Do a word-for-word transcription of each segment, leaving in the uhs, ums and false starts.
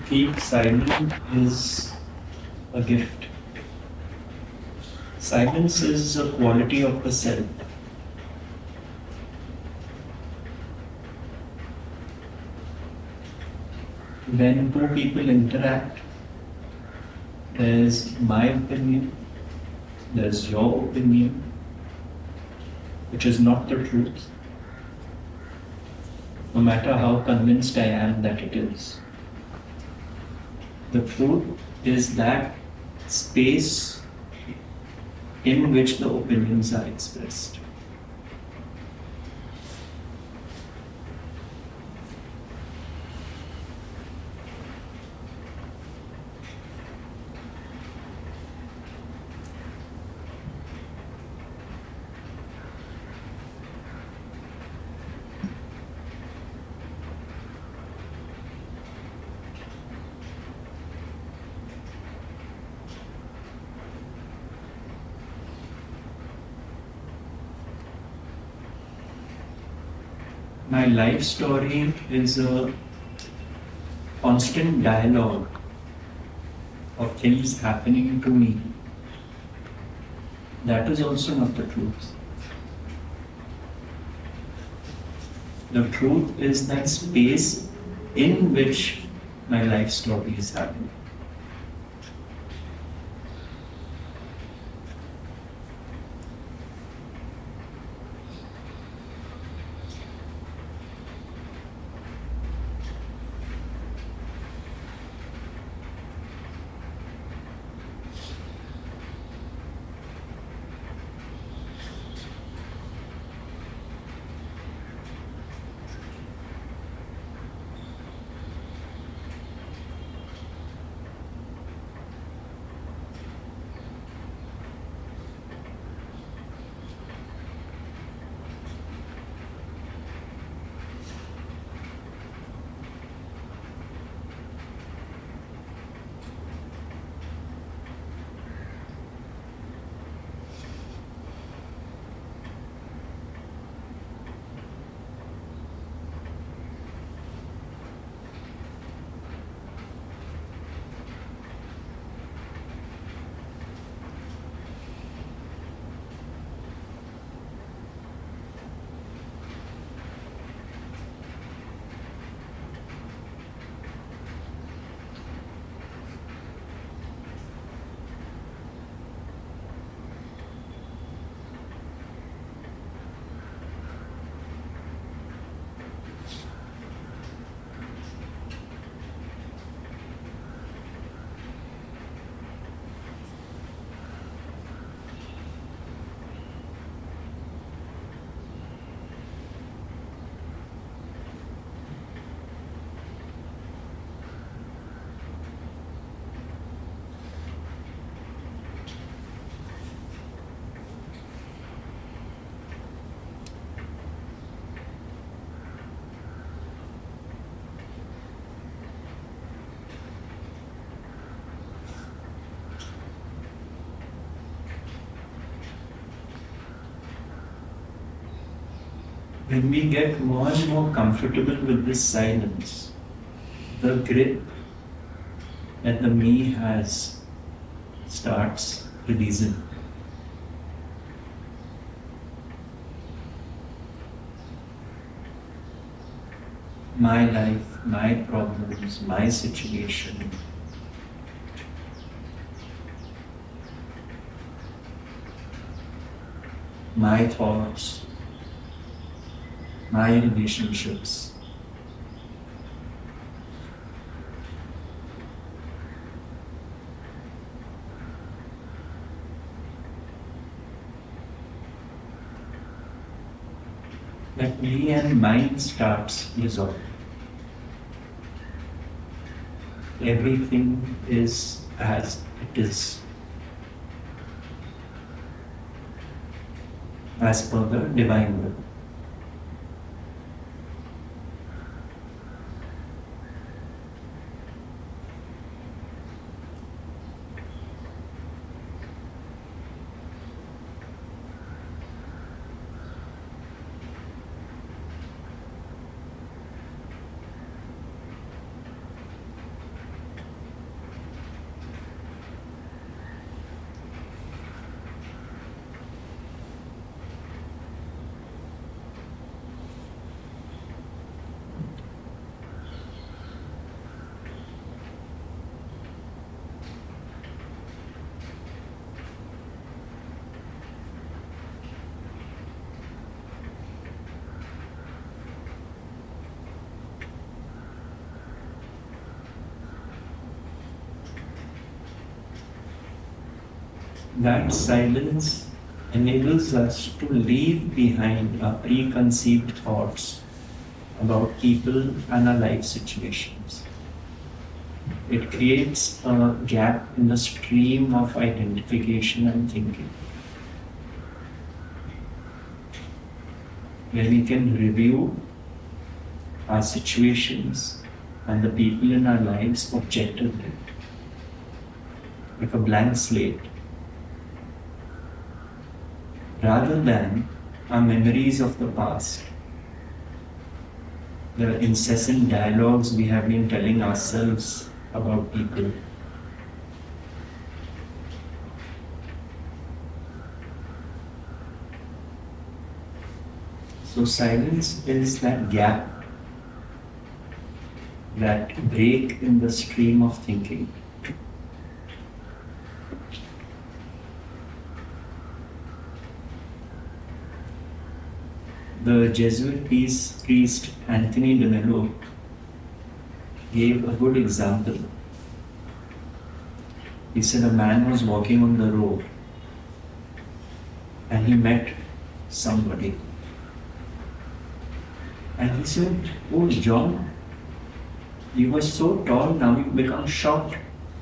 Keep silent is a gift. Silence is a quality of the self. When two people interact, there's my opinion, there's your opinion, which is not the truth, no matter how convinced I am that it is. The truth is that space in which the opinions are expressed. My life story is a constant dialogue of things happening to me. That is also not the truth. The truth is that space in which my life story is happening. When we get more and more comfortable with this silence, the grip that the me has starts releasing. My life, my problems, my situation, my thoughts, my relationships. That me and mine starts dissolving. Everything is as it is, as per the divine will. that silence enables us to leave behind our preconceived thoughts about people and our life situations. It creates a gap in the stream of identification and thinking, where we can review our situations and the people in our lives objectively, like a blank slate, rather than our memories of the past, the incessant dialogues we have been telling ourselves about people. So silence is that gap, that break in the stream of thinking. The Jesuit peace priest Anthony de Mello gave a good example. He said a man was walking on the road and he met somebody. And he said, "Oh, John, you were so tall, now you've become short."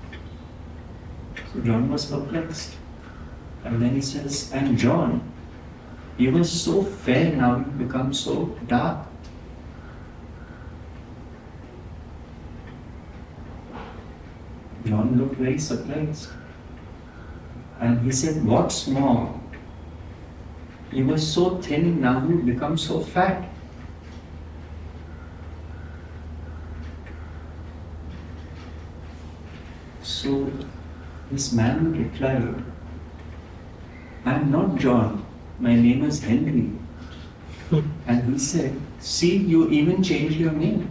So John was perplexed. And then he says, "And John, you were so fair, now you've become so dark." John looked very surprised. And he said, "What's more? You were so thin, now you've become so fat." So this man replied, "I'm not John, my name is Henry." And he said, "See, you even changed your name."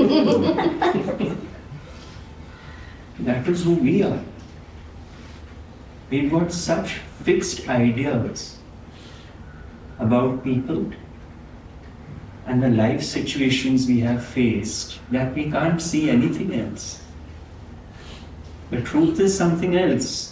That is who we are. We've got such fixed ideas about people and the life situations we have faced that we can't see anything else. The truth is something else.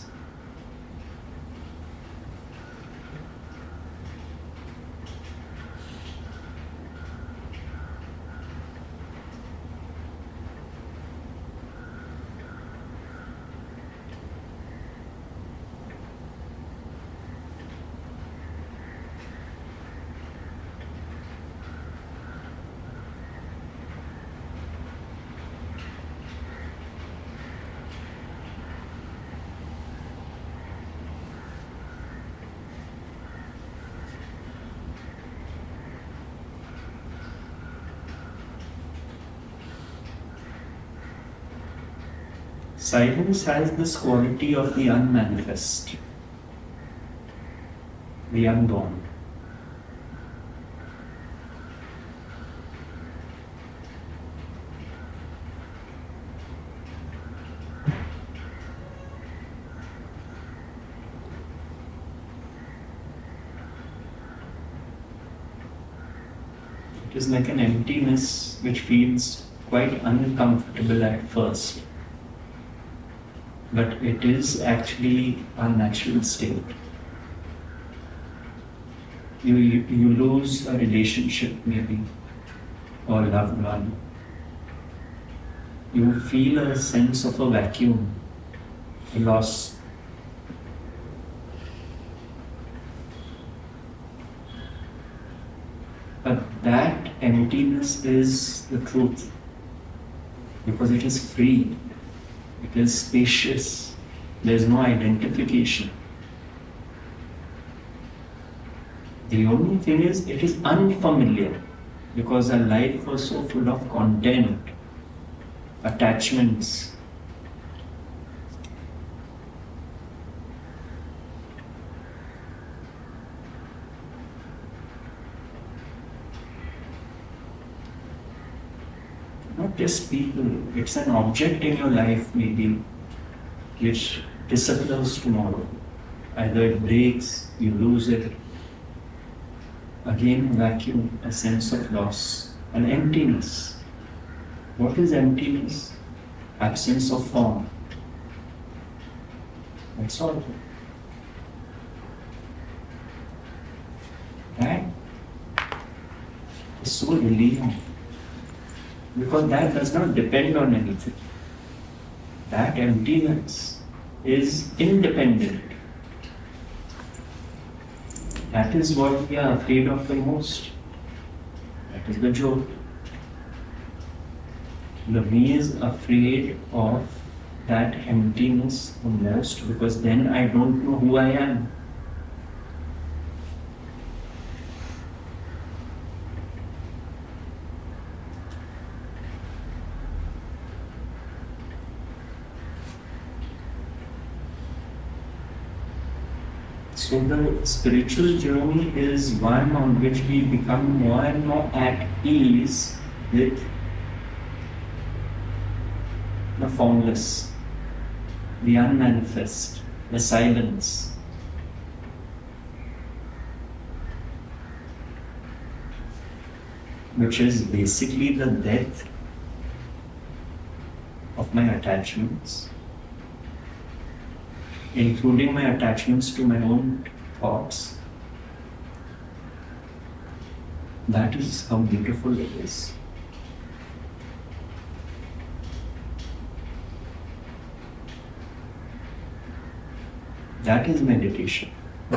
Silence has this quality of the unmanifest, the unborn. It is like an emptiness which feels quite uncomfortable at first, but it is actually our natural state. You, you, you lose a relationship maybe, or a loved one. You feel a sense of a vacuum, a loss. But that emptiness is the truth, because it is free. It is spacious. There is no identification. The only thing is, it is unfamiliar, because our life was so full of content, attachments. Not just people, it's an object in your life maybe which disappears tomorrow. Either it breaks, you lose it. Again, vacuum, a sense of loss, an emptiness. What is emptiness? Absence of form. That's all. is so relieving. Because that does not depend on anything. That emptiness is independent. That is what we are afraid of the most. That is the joke. The me is afraid of that emptiness the most because then I don't know who I am. So the spiritual journey is one on which we become more and more at ease with the formless, the unmanifest, the silence. Which is basically the death of my attachments, including my attachments to my own thoughts. That is how beautiful it is. That is meditation.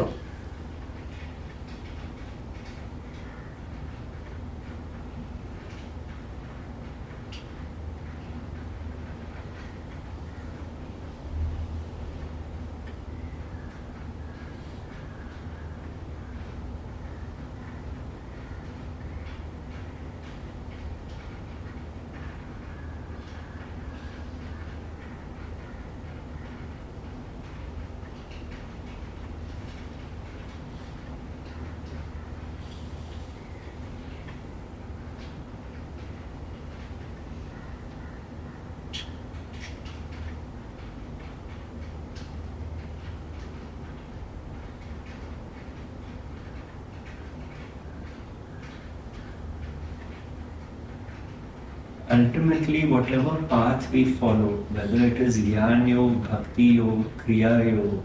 Ultimately, whatever path we follow, whether it is Jnana Yoga, Bhakti Yoga, Kriya Yoga,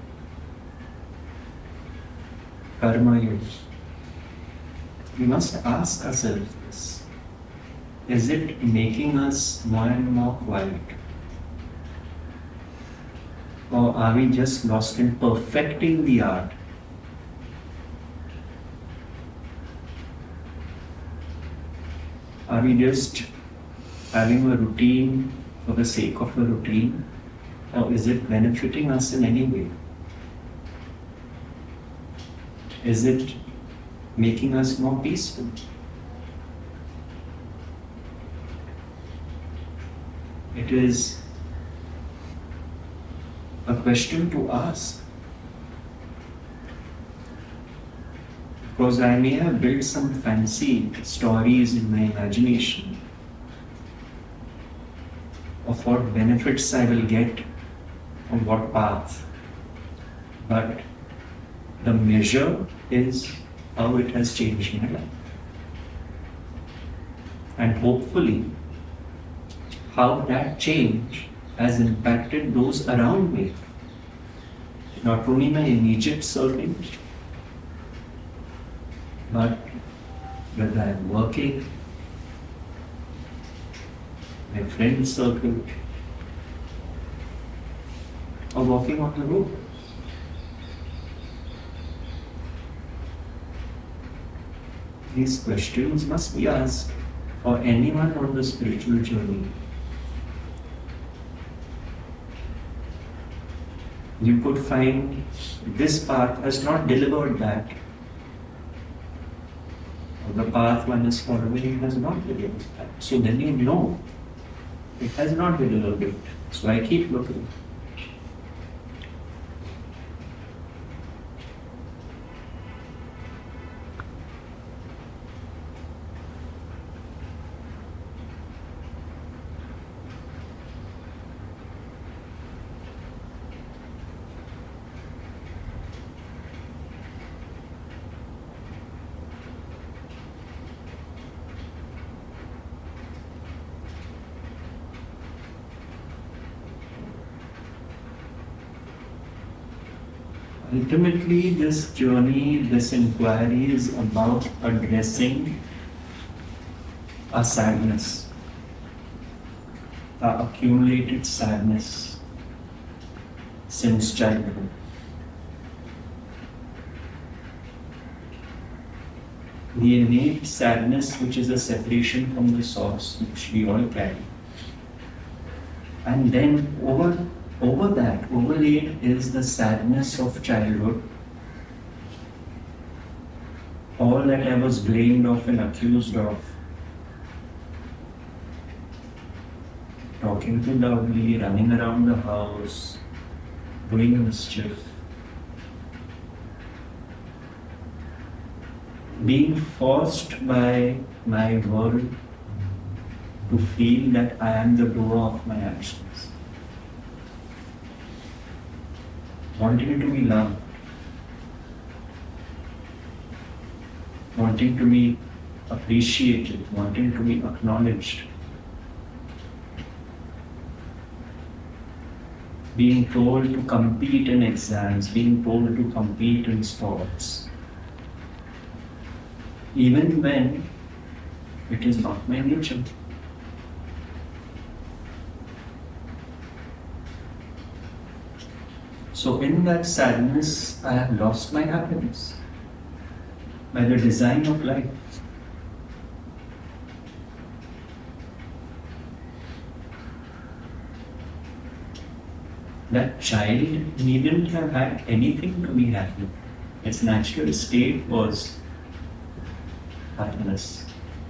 Karma Yoga, we must ask ourselves this. Is it making us more and more quiet? Or are we just lost in perfecting the art? Are we just having a routine for the sake of a routine? Or is it benefiting us in any way? Is it making us more peaceful? It is a question to ask. Because I may have built some fancy stories in my imagination of what benefits I will get on what path. But the measure is how it has changed my life. And hopefully, how that change has impacted those around me. Not only my immediate circle, but whether I'm working, my friend circle, or walking on the road. These questions must be asked for anyone on the spiritual journey. You could find this path has not delivered that. Or the path one is following has not delivered that. So then you know it has not delivered it. So I keep looking. Ultimately, this journey, this inquiry is about addressing our sadness, our accumulated sadness since childhood. The innate sadness, which is a separation from the source, which we all carry. And then over, over that, overlaid is the sadness of childhood. All that I was blamed of and accused of. Talking too loudly, running around the house, doing mischief. Being forced by my world to feel that I am the doer of my actions. Wanting to be loved. Wanting to be appreciated, wanting to be acknowledged. Being told to compete in exams, being told to compete in sports. Even when it is not my nature. So in that sadness, I have lost my happiness by the design of life. That child needn't have had anything to be happy. Its natural state was happiness.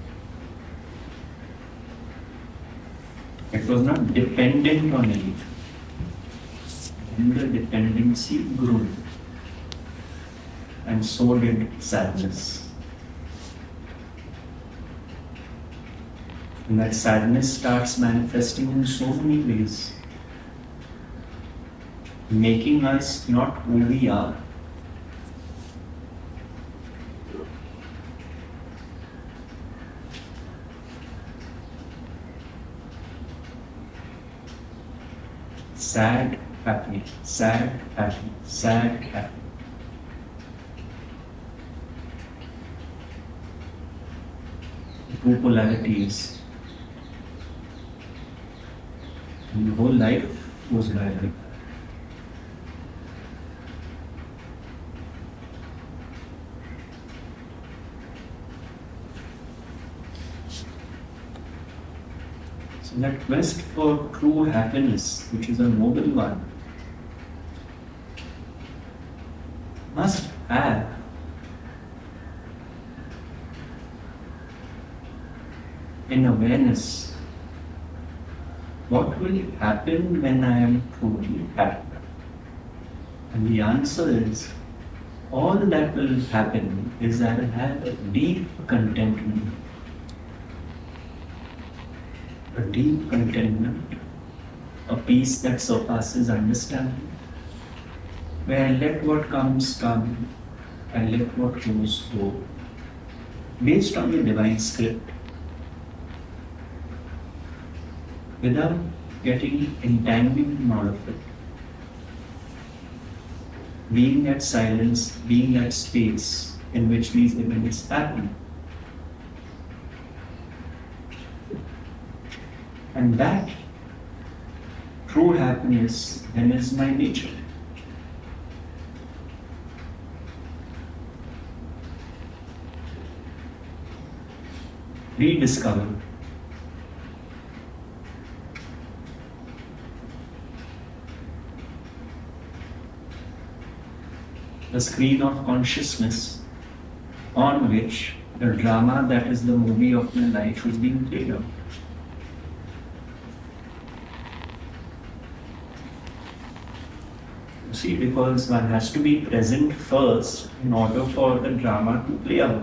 It was not dependent on anything. And the dependency grew. And so did sadness. And that sadness starts manifesting in so many ways, making us not who we are. Sad, happy, sad, happy, sad, happy. Two polarities. And the whole life goes by like that. So that quest for true happiness, which is a noble one, must have an awareness. What will happen when I am truly happy? And the answer is, all that will happen is I will have a deep contentment. A deep contentment, a peace that surpasses understanding, where I let what comes come and let what goes go, based on the divine script, without getting entangled out of it. Being that silence, being that space in which these events happen. And that true happiness then is my nature. Rediscover. The screen of consciousness on which the drama that is the movie of my life is being played out. See, because one has to be present first in order for the drama to play out.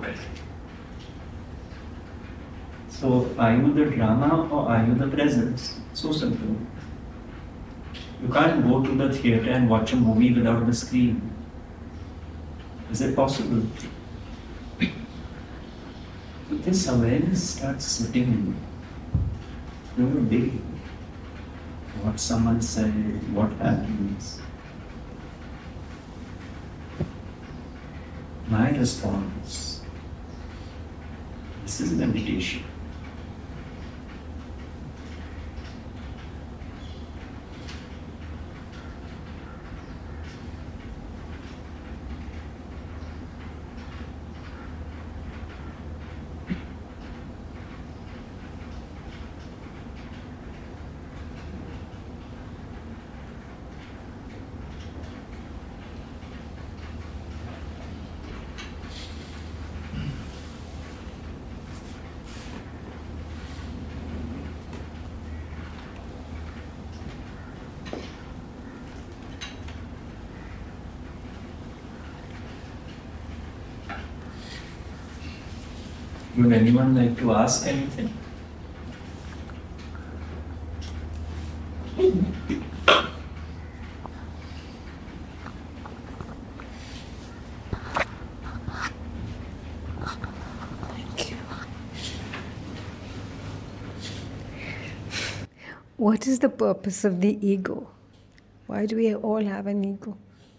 So, are you the drama or are you the presence? So simple. You can't go to the theatre and watch a movie without the screen. Is it possible? But this awareness starts sitting in through your day. What someone said, what happens. My response. This is meditation. Would anyone like to ask anything? What is the purpose of the ego? Why do we all have an ego?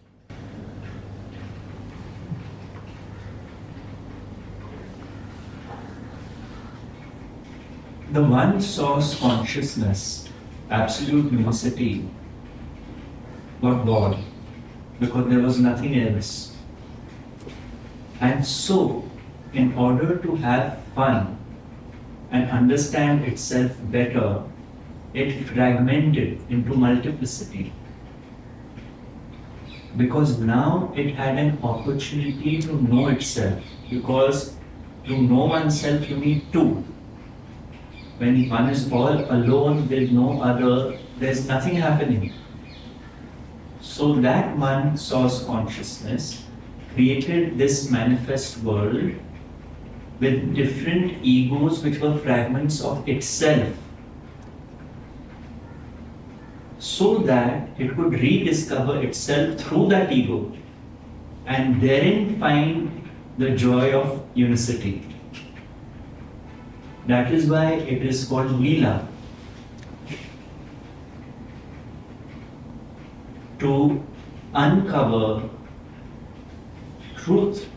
The one source consciousness, absolute unicity, got born because there was nothing else. And so, in order to have fun and understand itself better, it fragmented into multiplicity. Because now it had an opportunity to know itself. Because to know oneself, you need two. When one is all alone with no other, there's nothing happening. So that one source consciousness created this manifest world with different egos which were fragments of itself, so that it could rediscover itself through that ego and therein find the joy of unicity. That is why it is called Leela. To uncover truth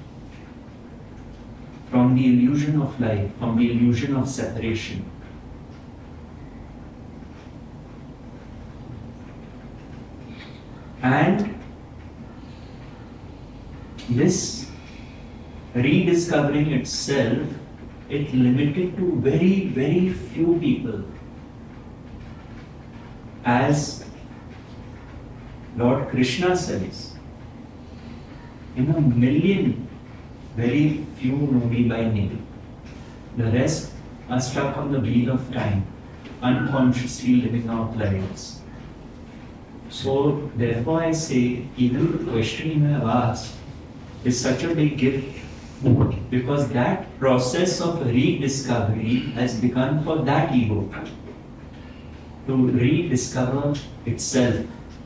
from the illusion of life, from the illusion of separation. And this rediscovering itself, it limited to very, very few people. As Lord Krishna says, in a million, very few know me by name. The rest are stuck on the wheel of time, unconsciously living out lives. So, therefore I say, even the question you have asked is such a big gift, because that process of rediscovery has begun for that ego to rediscover itself.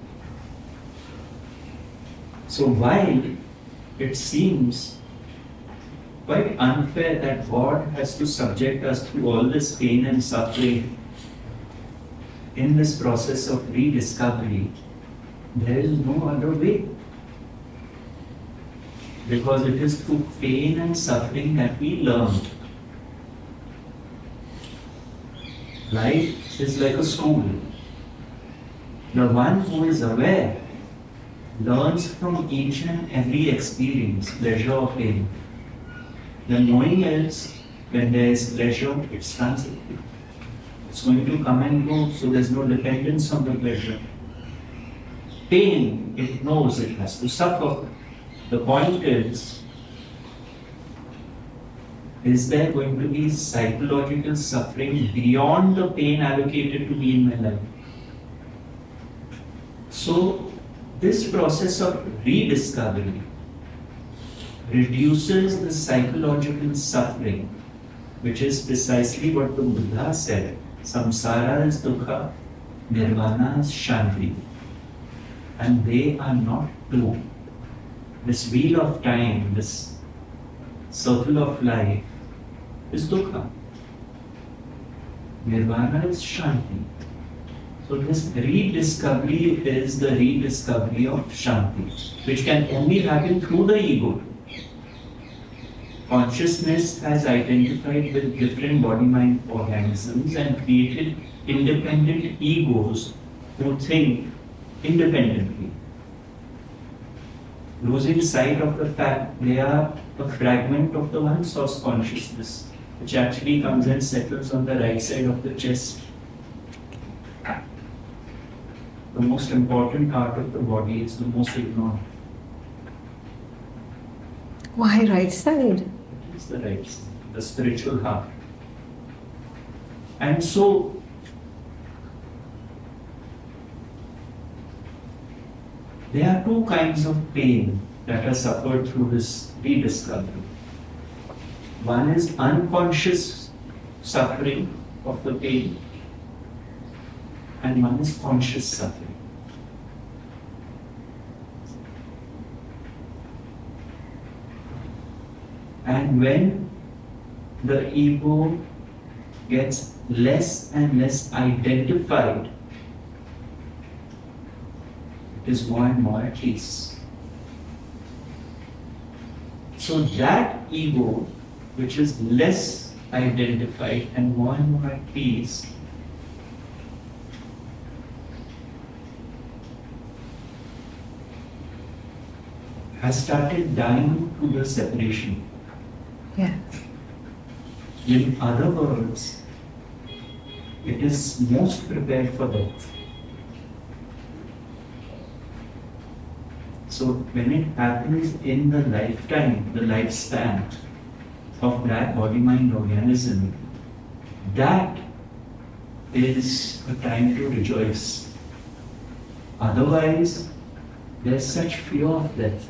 So while it seems quite unfair that God has to subject us to all this pain and suffering in this process of rediscovery, there is no other way. Because it is through pain and suffering that we learn. Life is like a school. The one who is aware learns from each and every experience, pleasure or pain. The knowing is, when there is pleasure, it's transient. It's going to come and go, so there's no dependence on the pleasure. Pain, it knows it has to suffer. The point is, is there going to be psychological suffering beyond the pain allocated to me in my life? So, this process of rediscovery reduces the psychological suffering, which is precisely what the Buddha said. Samsara is dukkha, nirvana is shanti. And they are not two. This wheel of time, this circle of life is dukkha. Nirvana is shanti. So this rediscovery is the rediscovery of shanti, which can only happen through the ego. Consciousness has identified with different body-mind organisms and created independent egos who think independently, losing sight of the fact they are a fragment of the one source consciousness, which actually comes and settles on the right side of the chest. The most important part of the body is the most ignored. Why right side? It's the right side, the spiritual heart. And so, there are two kinds of pain that are suffered through this rediscovery. One is unconscious suffering of the pain, and one is conscious suffering. And when the ego gets less and less identified, it is more and more at peace. So that ego, which is less identified and more and more at peace, has started dying to the separation. Yeah. In other words, it is most prepared for death. So when it happens in the lifetime, the lifespan of that body-mind organism, that is a time to rejoice. Otherwise, there's such fear of death.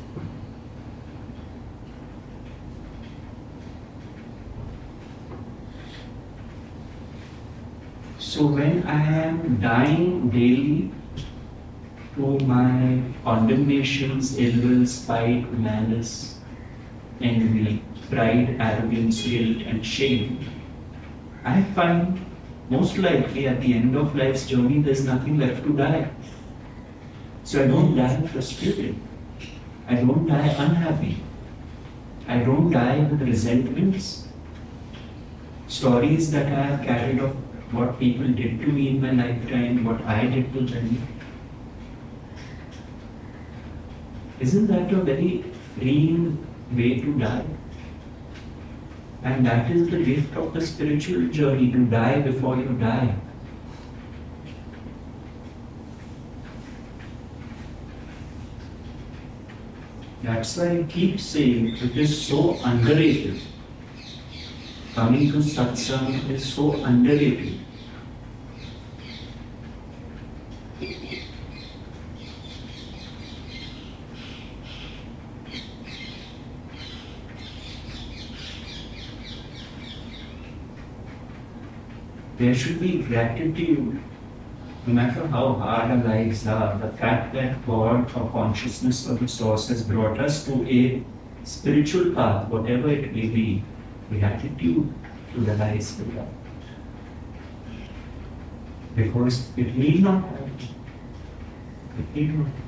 So when I am dying daily to my condemnations, ill will, spite, malice, envy, pride, arrogance, guilt, and shame, I find most likely at the end of life's journey there's nothing left to die. So I don't die frustrated. I don't die unhappy. I don't die with resentments, stories that I have carried of what people did to me in my lifetime, what I did to them. Isn't that a very freeing way to die? And that is the gift of the spiritual journey, to die before you die. That's why I keep saying it is so underrated. Coming to satsang is so underrated. There should be gratitude, no matter how hard our lives are. The fact that God or consciousness or the source has brought us to a spiritual path, whatever it may be, gratitude to realize with that. Because it need not have. It need not have.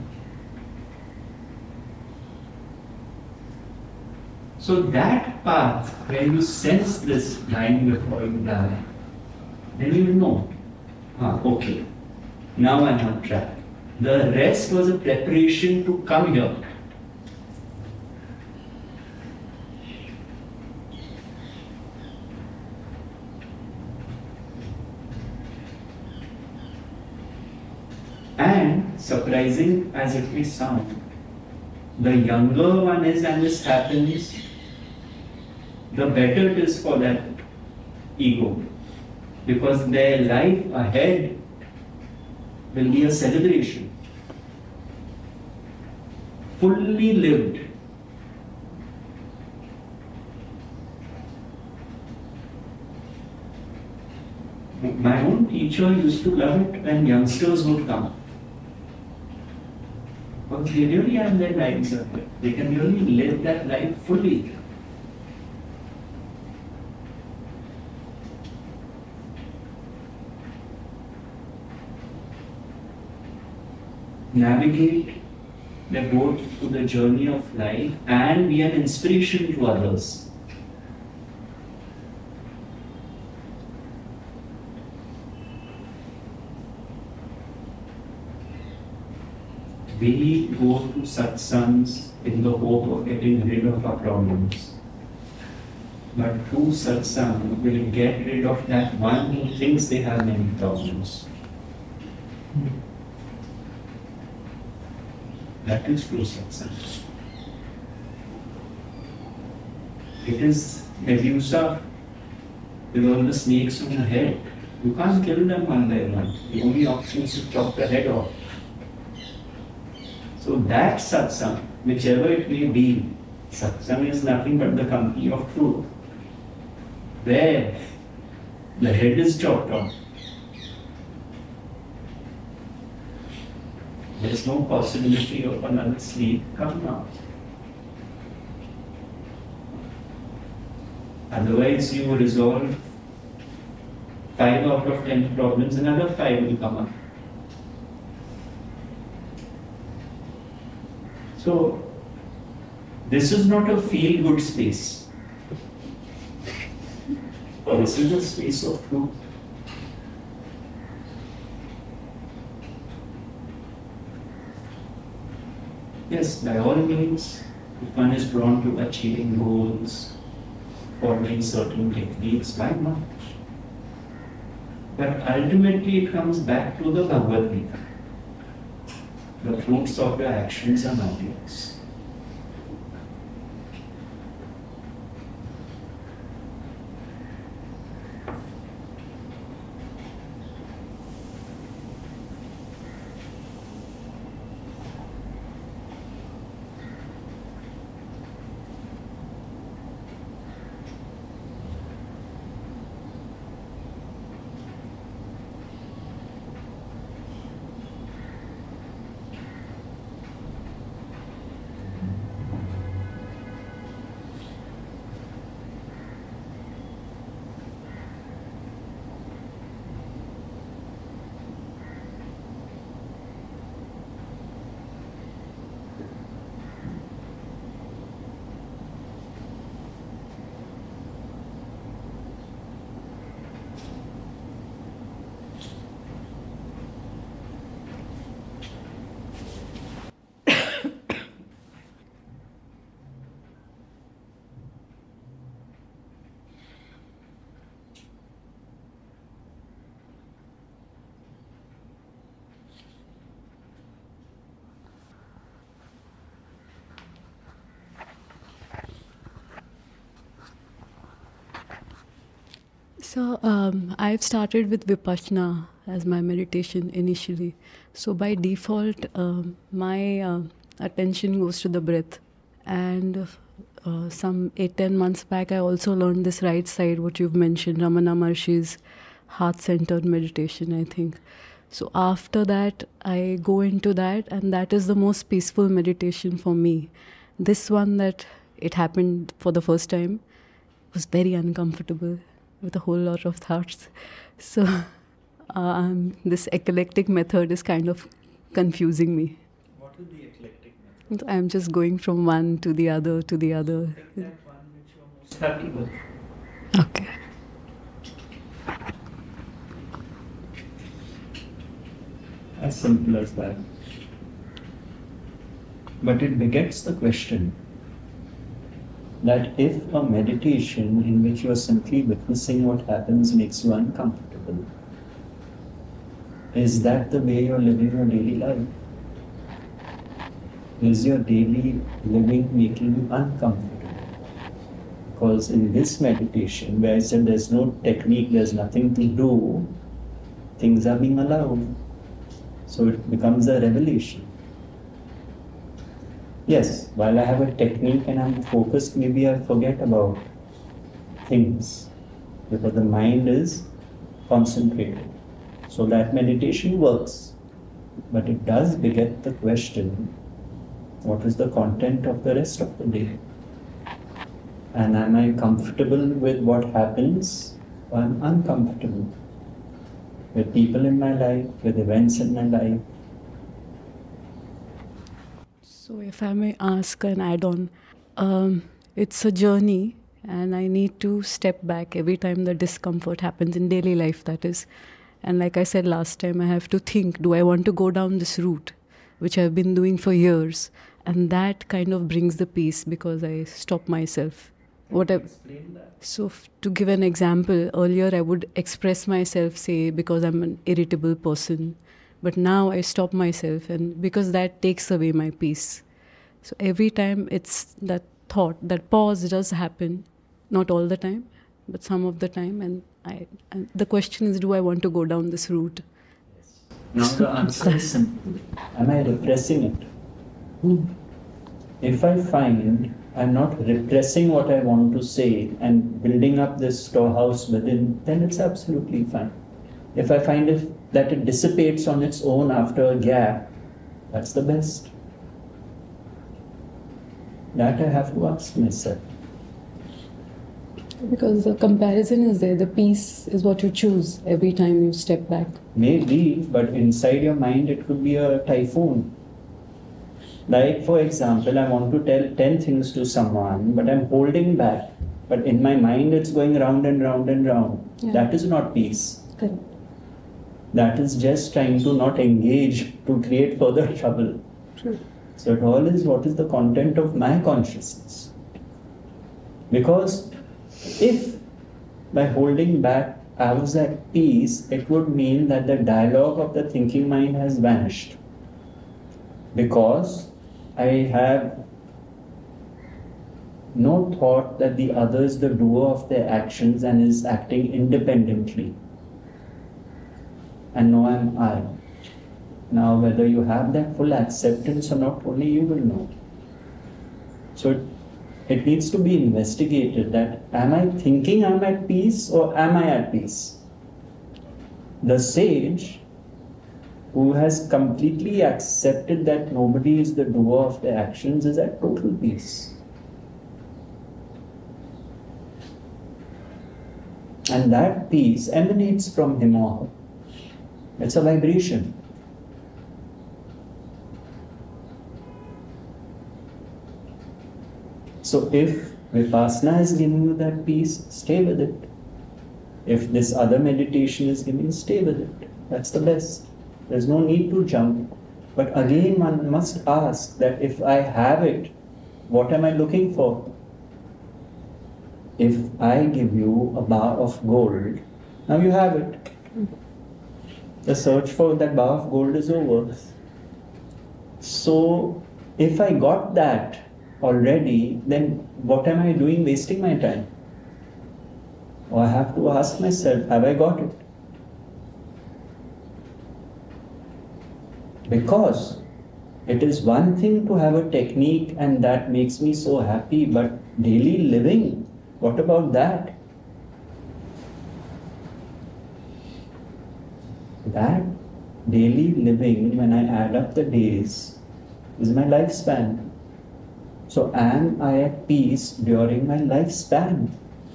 So that path, where you sense this dying before you die, then you know, ah, okay, now I'm on track. The rest was a preparation to come here. And surprising as it may sound, the younger one is and this happens, the better it is for that ego. Because their life ahead will be a celebration. Fully lived. My own teacher used to love it when youngsters would come. Because they really have their lives ahead. They can really live that life fully. Navigate the boat to the journey of life and be an inspiration to others. We go to satsangs in the hope of getting rid of our problems. But true satsang will get rid of that one who thinks they have many problems. That is true satsang. It is Medusa with all the snakes on her head. You can't kill them one by one. The only option is to chop the head off. So that satsang, whichever it may be, satsang is nothing but the company of truth. where the head is chopped off, there's no possibility of another sleep coming out. Otherwise, you resolve five out of ten problems, another five will come up. So, this is not a feel-good space. This is a space of truth. Yes, by all means, if one is drawn to achieving goals, following certain techniques, why not? But ultimately it comes back to the Bhagavad Gita. The fruits of your actions are not yours. So um, I've started with Vipassana as my meditation initially. So by default, um, my uh, attention goes to the breath. And uh, some eight, ten months back, I also learned this right side, what you've mentioned, Ramana Maharshi's heart-centered meditation, I think. So after that, I go into that, and that is the most peaceful meditation for me. This one that it happened for the first time was very uncomfortable, with a whole lot of thoughts. So um, this eclectic method is kind of confusing me. What is the eclectic method? I'm just going from one to the other to the other. Pick that one which you are most happy with. Okay. As simple as that. But it begets the question that if a meditation in which you are simply witnessing what happens makes you uncomfortable, is that the way you're living your daily life? Is your daily living making you uncomfortable? Because in this meditation, where I said there's no technique, there's nothing to do, things are being allowed. So it becomes a revelation. Yes, while I have a technique and I'm focused, maybe I forget about things because the mind is concentrated. So that meditation works, but it does beget the question, what is the content of the rest of the day? And am I comfortable with what happens, or I'm uncomfortable with people in my life, with events in my life? So if I may ask an add-on, um, it's a journey, and I need to step back every time the discomfort happens in daily life, that is. And like I said last time, I have to think, do I want to go down this route, which I've been doing for years? And that kind of brings the peace because I stop myself. What I, Explain that. so f- to give an example, earlier I would express myself, say, because I'm an irritable person. But now I stop myself, and because that takes away my peace. So every time it's that thought, that pause does happen, not all the time, but some of the time. And, I, and the question is, do I want to go down this route? Now the answer is simple. Am I repressing it? Mm. If I find I'm not repressing what I want to say and building up this storehouse within, then it's absolutely fine. If I find if, that it dissipates on its own after a gap, that's the best. That I have to ask myself. Because the comparison is there, the peace is what you choose every time you step back. Maybe, but inside your mind it could be a typhoon. Like, for example, I want to tell ten things to someone, but I'm holding back. But in my mind it's going round and round and round. Yeah. That is not peace. Correct. That is just trying to not engage to create further trouble. True. So it all is what is the content of my consciousness. Because if by holding back I was at peace, it would mean that the dialogue of the thinking mind has vanished. Because I have no thought that the other is the doer of their actions and is acting independently. And no, I'm I. Now, whether you have that full acceptance or not, only you will know. So it, it needs to be investigated that am I thinking I'm at peace or am I at peace? The sage who has completely accepted that nobody is the doer of their actions is at total peace. And that peace emanates from him or her. It's a vibration. So if Vipassana is giving you that peace, stay with it. If this other meditation is giving you, stay with it. That's the best. There's no need to jump. But again, one must ask that if I have it, what am I looking for? If I give you a bar of gold, now you have it. The search for that bar of gold is over. So, if I got that already, then what am I doing wasting my time? Or I have to ask myself, have I got it? Because it is one thing to have a technique and that makes me so happy, but daily living, what about that? That daily living, when I add up the days, is my lifespan. So am I at peace during my lifespan?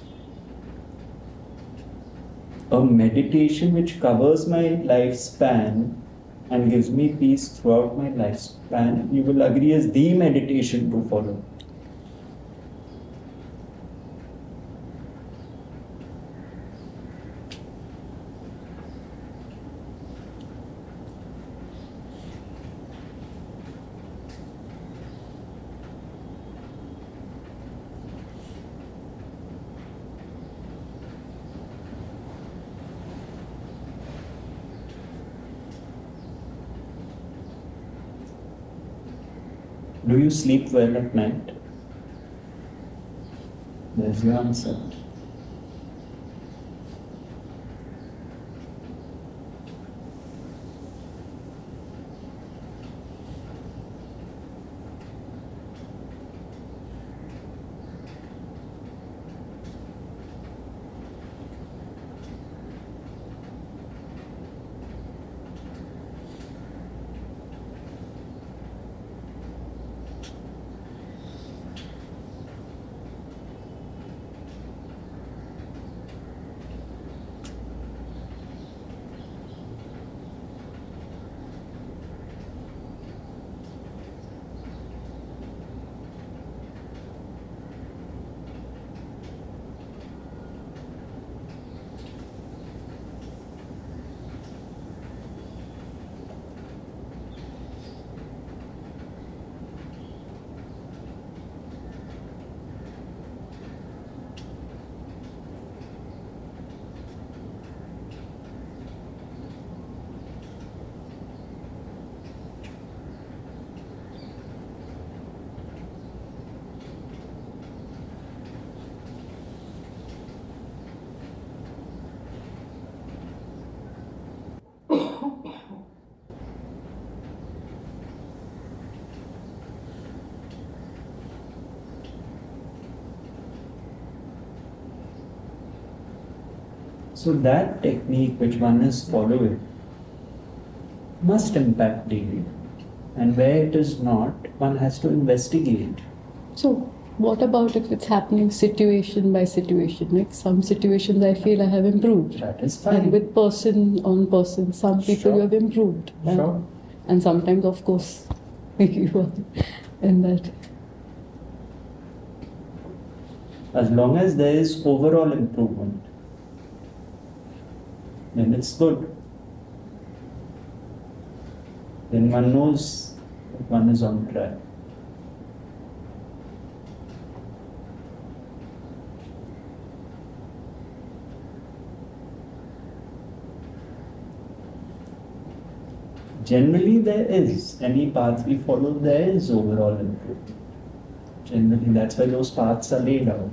A meditation which covers my lifespan and gives me peace throughout my lifespan, you will agree, is the meditation to follow. Do you sleep well at night? There's your answer. So that technique which one is following must impact daily. And where it is not, one has to investigate. So, what about if it's happening situation by situation? Like some situations I feel I have improved. That is fine. And with person on person, some people Sure. you have improved. And- Sure. And sometimes, of course, you are in that. As long as there is overall improvement, then it's good. Then one knows that one is on track. Generally, there is. Any path we follow, there is overall improvement. Generally, that's why those paths are laid out.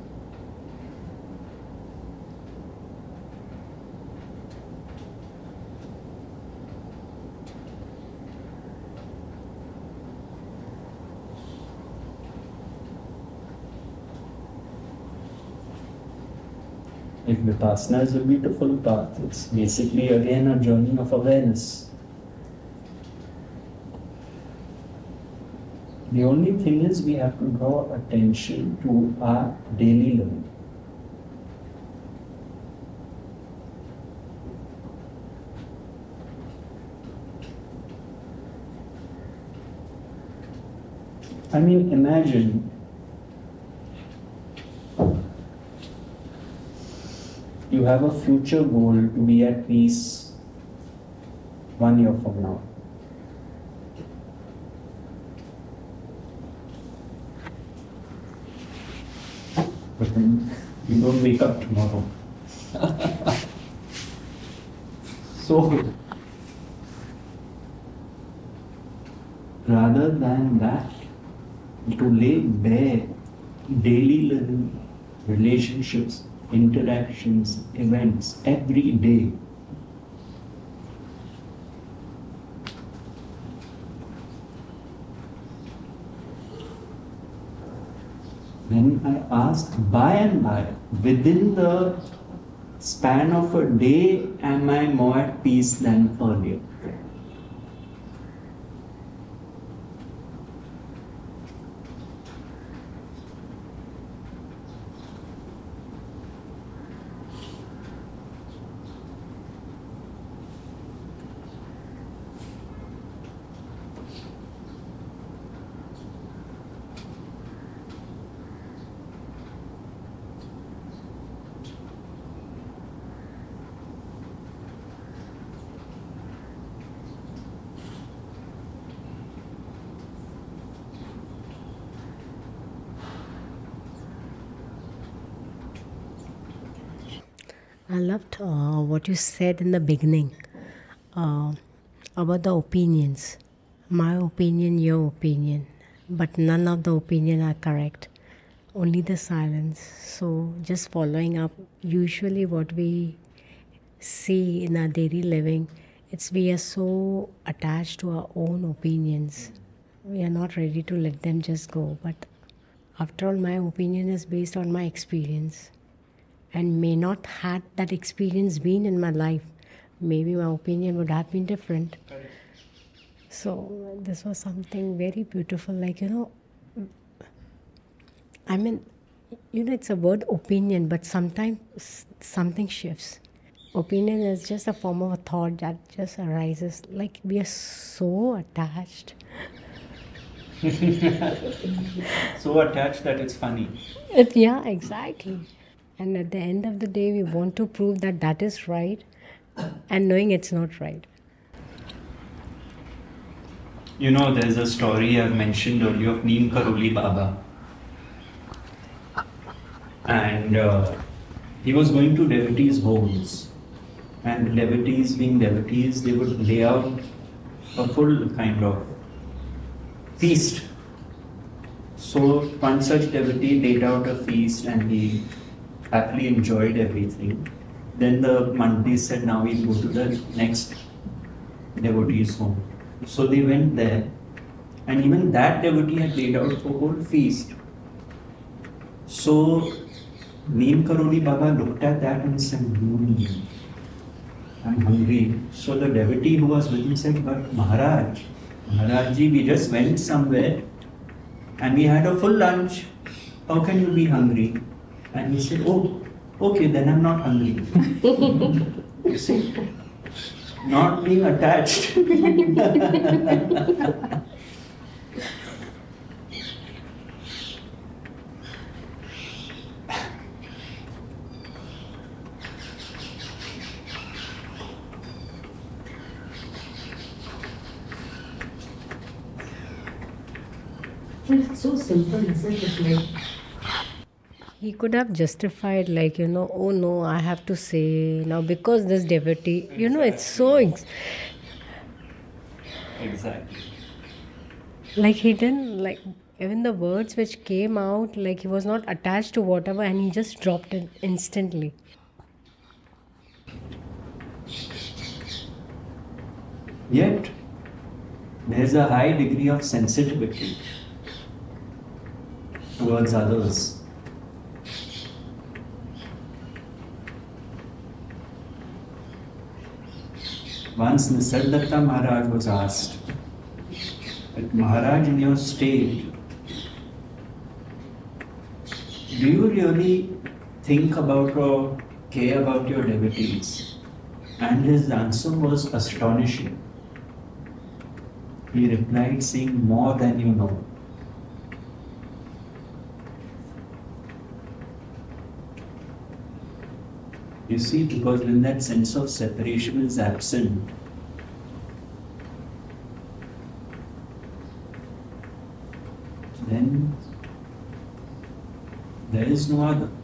Like Vipassana is a beautiful path. It's basically again a journey of awareness. The only thing is we have to draw attention to our daily living. I mean, imagine you have a future goal to be at peace one year from now. But then you don't wake up tomorrow. So, rather than that, to lay bare daily living, relationships, interactions, events every day. Then I asked, by and by, within the span of a day, am I more at peace than earlier? I loved uh, what you said in the beginning uh, about the opinions. My opinion, your opinion. But none of the opinion are correct. Only the silence. So just following up, usually what we see in our daily living, it's we are so attached to our own opinions. We are not ready to let them just go. But after all, my opinion is based on my experience. And may not had that experience been in my life, maybe my opinion would have been different. So this was something very beautiful. Like, you know, I mean, you know, it's a word opinion, but sometimes something shifts. Opinion is just a form of a thought that just arises. Like, we are so attached. So attached that it's funny. It, yeah, exactly. And at the end of the day, we want to prove that that is right and knowing it's not right. You know, there's a story I've mentioned earlier of Neem Karoli Baba. And uh, he was going to devotees' homes. And devotees, being devotees, they would lay out a full kind of feast. So one such devotee laid out a feast and he happily enjoyed everything. Then the Mandis said, now we'll go to the next devotee's home. So they went there, and even that devotee had laid out a whole feast. So Neem Karoli Baba looked at that and said, hmm, I'm hungry. So the devotee who was with him said, but Maharaj, Maharajji, we just went somewhere and we had a full lunch. How can you be hungry? And he said, oh, okay, then I'm not hungry. You see, not being attached. It's so simple, isn't it? Like, He could have justified, like, you know, oh no, I have to say now because this devotee, you know, it's so ex- Exactly. like he didn't like even the words which came out, like he was not attached to whatever, and he just dropped it instantly. Yet, there's a high degree of sensitivity towards others. Once Nisargadatta Maharaj was asked, but Maharaj, in your state, do you really think about or care about your devotees? And his answer was astonishing. He replied, saying, more than you know. You see, because when that sense of separation is absent, then there is no other.